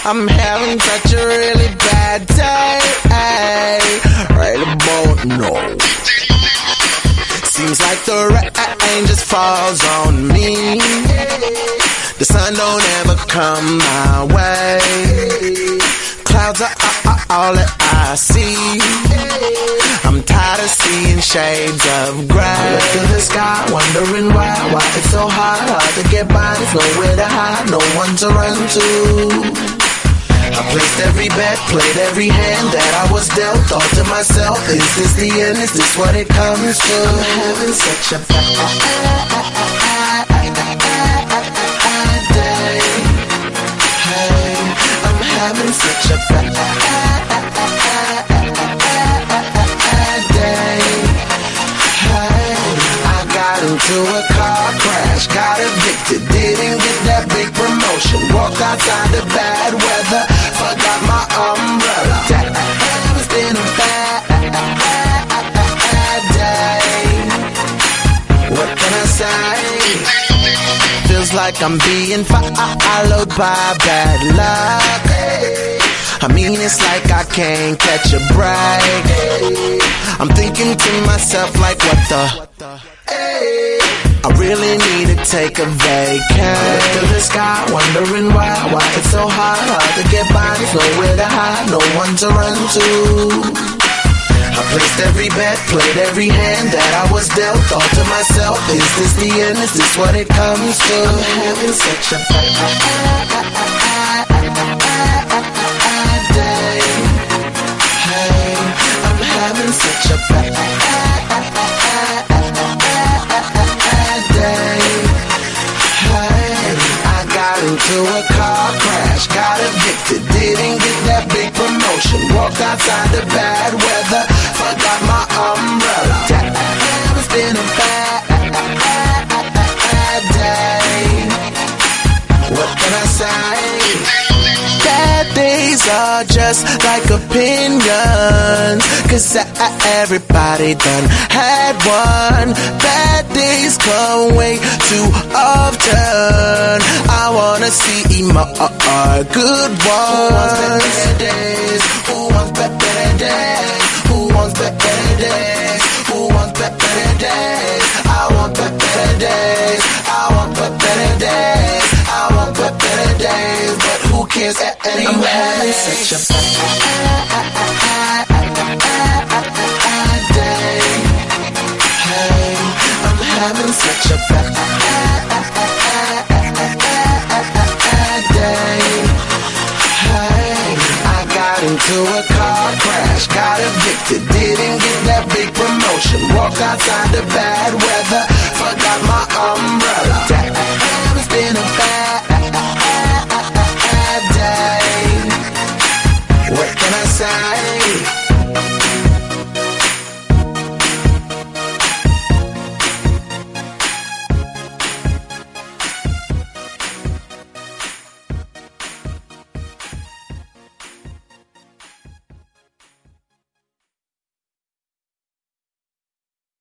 I'm having such a really bad day. Right about now. Seems like the rain just falls on me. The sun don't ever come my way. Clouds are all that I see. I'm tired of seeing shades of gray. I look to the sky, wondering why it's so hard to get by. There's nowhere to hide, no one to run to. I placed every bet, played every hand that I was dealt. Thought to myself, is this the end? Is this what it comes to? I'm having such a bad day. Hey, I'm having such a bad day. Hey, I got into a car crash, got evicted, didn't get that big promotion. Walked outside the bad weather, forgot my umbrella. It's been a bad day. What can I say? Feels like I'm being followed by bad luck. I mean, it's like I can't catch a break. I'm thinking to myself like, what the? I really need to take a vacay. Look to the sky, wondering why it's so hard to get by. There's nowhere to hide, no one to run to. I placed every bet, played every hand that I was dealt. Thought to myself, is this the end? Is this what it comes to? I'm having such a bad day. Hey, I'm having such a bad day. Hey, I got into a car crash, got evicted, didn't get that big promotion. Walked outside the bad weather, forgot my umbrella. It's been a bad day. What can I say? Bad days are just like opinions, 'cause everybody done had one. Bad days come way too often. I wanna see more good ones. Who wants better days? Who wants better days? Who wants better days? I want better days. I want better days. I want better days. But who cares anyway? I'm having such a bad day. Hey, I'm having such a bad day. Hey, I got into a car crash, got evicted, didn't get that big promotion. Walked outside the bad weather, forgot my umbrella. It's been a bad day. What can I say?